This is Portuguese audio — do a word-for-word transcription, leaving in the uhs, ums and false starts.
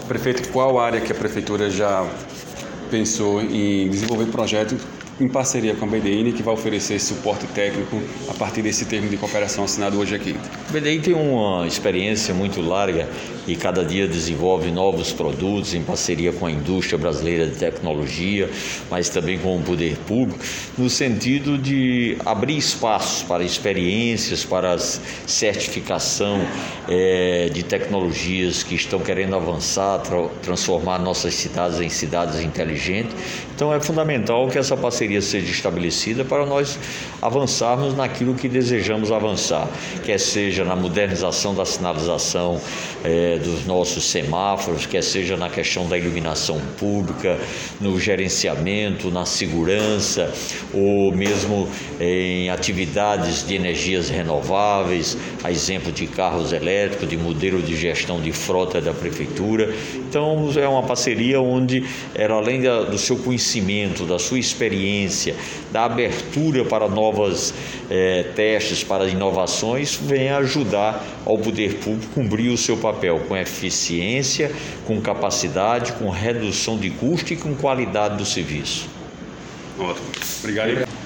Prefeito, qual área que a Prefeitura já pensou em desenvolver projeto em parceria com a B D I N que vai oferecer esse suporte técnico a partir desse termo de cooperação assinado hoje aqui? A B D I tem uma experiência muito larga e cada dia desenvolve novos produtos em parceria com a indústria brasileira de tecnologia, mas também com o poder público, no sentido de abrir espaços para experiências, para a certificação é, de tecnologias que estão querendo avançar, tra- transformar nossas cidades em cidades inteligentes. Então é fundamental que essa parceria seja estabelecida para nós avançarmos naquilo que desejamos avançar, quer seja na modernização da sinalização é, dos nossos semáforos, quer seja na questão da iluminação pública, no gerenciamento, na segurança, ou mesmo em atividades de energias renováveis, a exemplo de carros elétricos, de modelo de gestão de frota da Prefeitura. Então é uma parceria onde, era, além da, do seu conhecimento, da sua experiência, da abertura para novos eh, testes, para inovações, vem ajudar ao poder público cumprir o seu papel com eficiência, com capacidade, com redução de custo e com qualidade do serviço. Ótimo. Obrigado.